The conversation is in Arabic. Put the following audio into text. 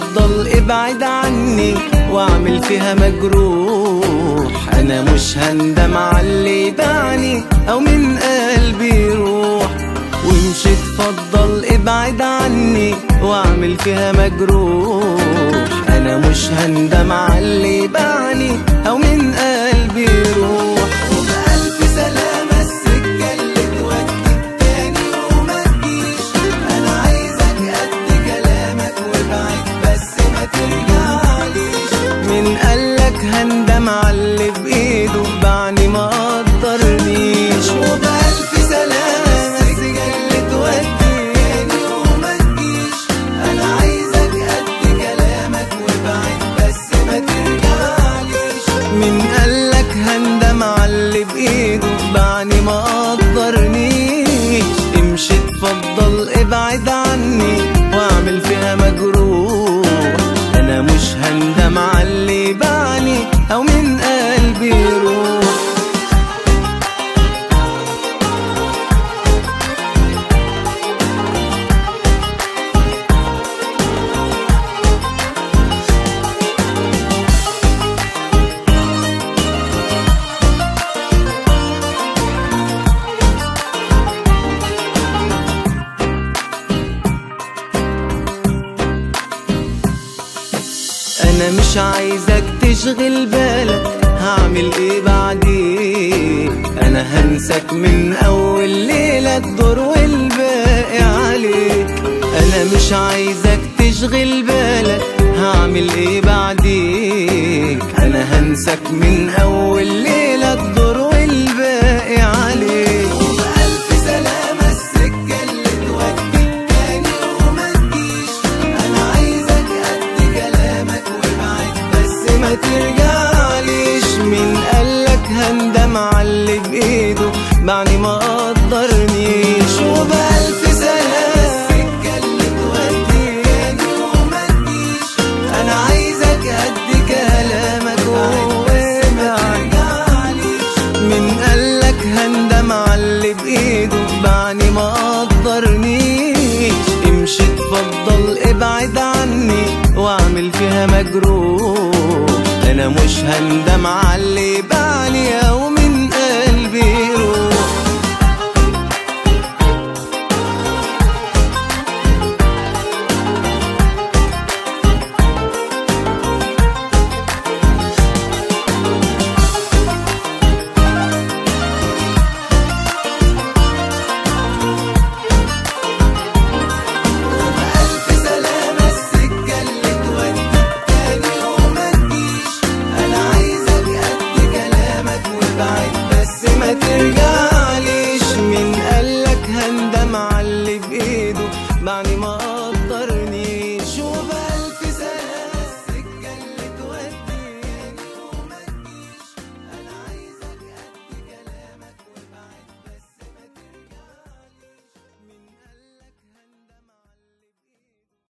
اتفضل ابعد عني واعمل فيها مجروح. انا مش هندم على اللي باعني او من قلبي يروح. وامشي اتفضل ابعد عني واعمل فيها مجروح. انا مش هندم على اللي باعني او من قلبي يروح. وبألف سلامة السكة اللي توديك تاني وما تجيش. انا عايزك قد كلامك وابعد بس ما ترجعليش. من قالك هندم على اللي بايده باعني ما قدرنيش. وبألف سلامة السكة اللي توديك تاني وما تجيش. انا عايزك قد كلامك وابعد بس ما ترجعليش. من قالك هندم على اللي بايده باعني ما قدرنيش. امشي اتفضل ابعد عني واعمل فيها مجروح. انا مش هندم على اللي باعني او من قلبي يروح. انا مش عايزك تشغل بالك هعمل ايه بعدين. انا هنساك من اول ليلة الدور والباقي عليك. انا مش عايزك تشغل بالك هعمل ايه بعديك. انا هنساك من اول ليلة الدور والباقي عليك. وبألف سلامة السكة اللي توديك تاني وما تجيش. انا عايزك قد كلامك وابعد بس ما ترجعليش. من قالك هندم على اللي بايده باعني ما قدرنيش. وبألف سلامة السكة اللي توديك تاني وما تجيش. انا عايزك قد كلامك وابعد. من قالك هندم على اللي بايده باعني ما قدرنيش. امشي اتفضل ابعد عني واعمل فيها مجروح. انا مش هندم على اللي باعني